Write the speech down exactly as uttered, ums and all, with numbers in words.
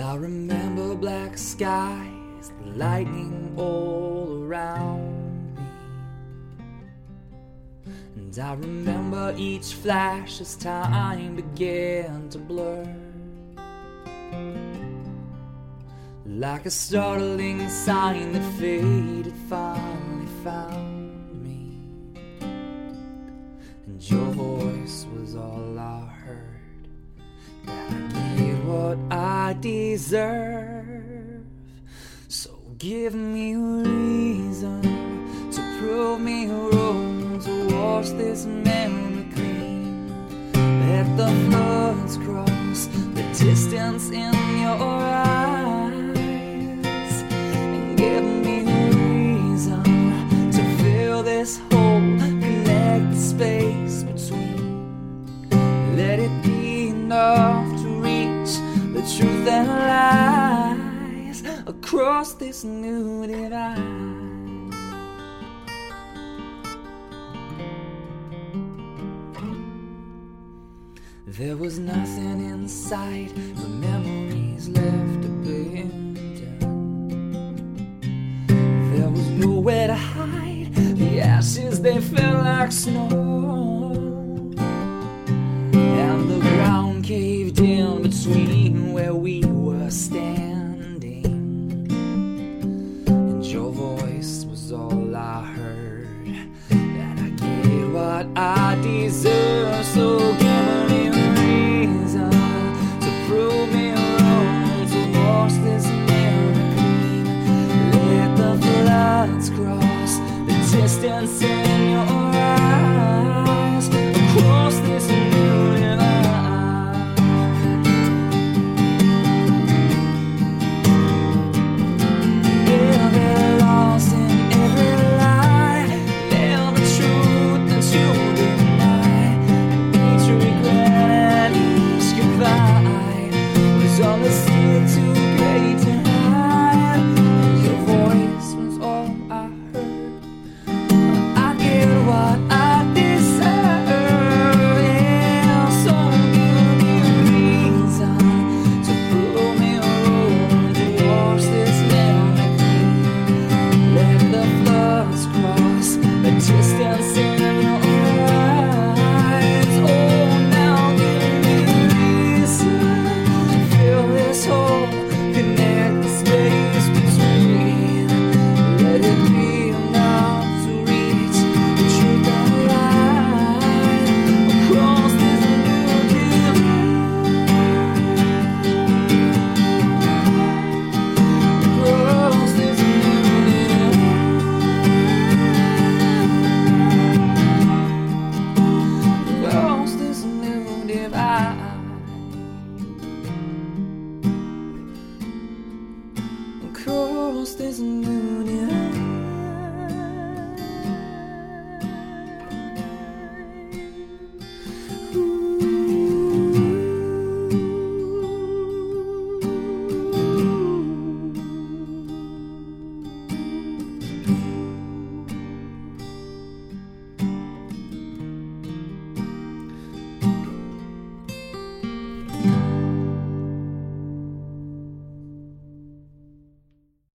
I remember black skies, the lightning all around me. And I remember each flash as time began to blur, like a startling sign that fate had finally found me. And your voice was all I heard, that I get what I deserve. So give me a reason to prove me wrong, to wash this memory clean. Let the floods cross the distance in your eyes, and give me a reason to fill this hole, connect the space between. Let it be enough to reach the truth that lies across this new divide. There was nothing in sight, the memories left abandoned. There was nowhere to hide, the ashes they fell like snow.